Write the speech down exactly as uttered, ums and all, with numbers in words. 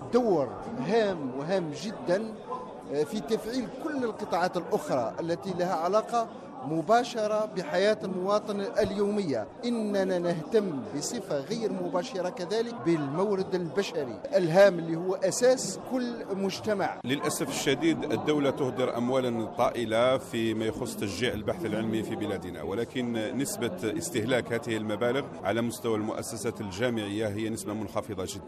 دور هام وهام جدا في تفعيل كل القطاعات الأخرى التي لها علاقة مباشرة بحياة المواطن اليومية. إننا نهتم بصفة غير مباشرة كذلك بالمورد البشري الهام اللي هو أساس كل مجتمع. للأسف الشديد الدولة تهدر أموالا طائلة فيما يخص تشجيع البحث العلمي في بلادنا، ولكن نسبة استهلاك هذه المبالغ على مستوى المؤسسات الجامعية هي نسبة منخفضة جدا.